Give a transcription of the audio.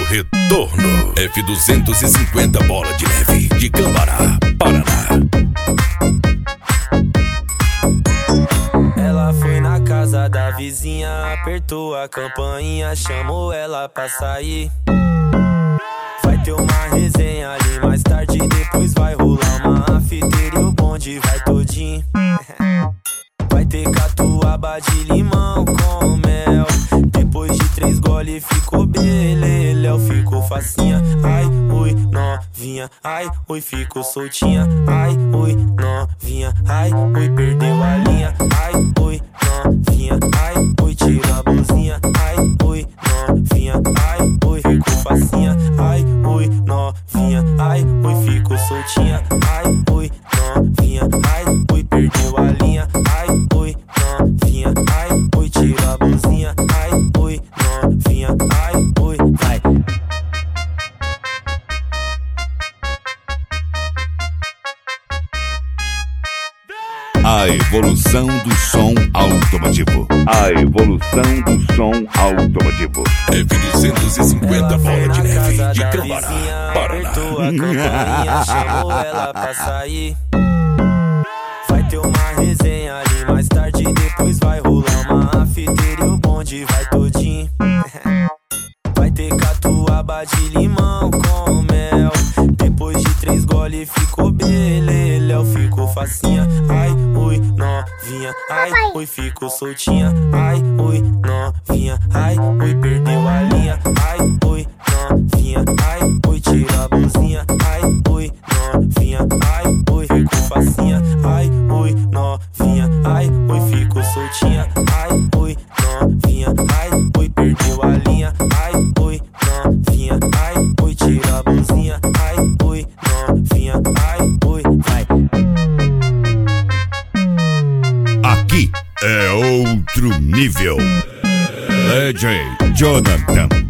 retorno. F250 bola de neve de Cambará, Paraná. Ela foi na casa da vizinha, apertou a campainha, chamou ela pra sair. Vai ter uma resenha ali mais tarde, depois vai rolar uma afteira e o bonde vai todinho. Vai ter catuaba de limão com mel. Depois de 3 gole ficou beleléu, ficou facinha. Ai, ui, novinha, ai, ui, ficou soltinha. Ai, ui, novinha, ai, ui, perdeu a linha. Ai, ui, novinha, ai, ui, tira a blusinha. Ai, ui, novinha, ai, ui, ficou facinha. Ai, ui, novinha, ai, ui, ficou soltinha. Ai, ui, novinha, ai, ui, perdeu a linha. Ai, ui, novinha, ai, ui, tira a blusinha. Ai, ui, novinha, ai, ui, vai. A evolução do som automotivo. A evolução do som automotivo. F250 bola de neve de Cambará, Paraná. Apertou a campainha, chamou ela pra sair. Vai ter uma resenha ali mais tarde, depois vai rolar uma afteira e o bonde vai todinho. Vai ter catuaba de limão com mel. Depois de 3 gole ficou beleléu, ficou facinha. Ai, ui, novinha, ai, ui, ficou soltinha. Ai, ui, novinha, ai, ui, perdeu a linha. Ai, ui, novinha, ai, ui, tira a blusinha. Ai, ui, novinha, ai, ui, ficou facinha. Ai, ui, novinha, ai, ui, ficou soltinha. Ai, ui, novinha, ai, ui, perdeu a linha. Ai, ui, novinha, ai, ui, tira a blusinha. Ai, ui, novinha, ai, ui, vai. Aqui é outro nível. DJ Jonathan.